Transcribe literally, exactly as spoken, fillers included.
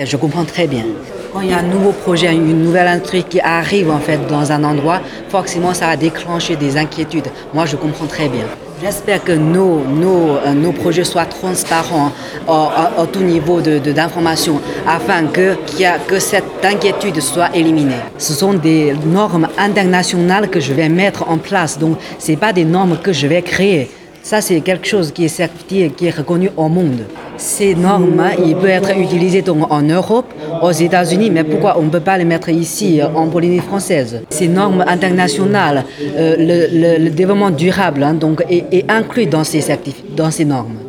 Je comprends très bien. Quand il y a un nouveau projet, une nouvelle industrie qui arrive en fait dans un endroit, forcément ça va déclencher des inquiétudes. Moi, je comprends très bien. J'espère que nos, nos, euh, nos projets soient transparents au, au- au tout niveau de, de- d'information afin que, qu'il y a- que cette inquiétude soit éliminée. Ce sont des normes internationales que je vais mettre en place, donc ce n'est pas des normes que je vais créer. Ça, c'est quelque chose qui est certifié, qui est reconnu au monde. Ces normes, ils peuvent être utilisées donc en Europe, aux États-Unis, mais pourquoi on ne peut pas les mettre ici, en Polynésie française? Ces normes internationales, euh, le, le- le développement durable hein, donc, est, est inclus dans ces, certif- dans ces normes.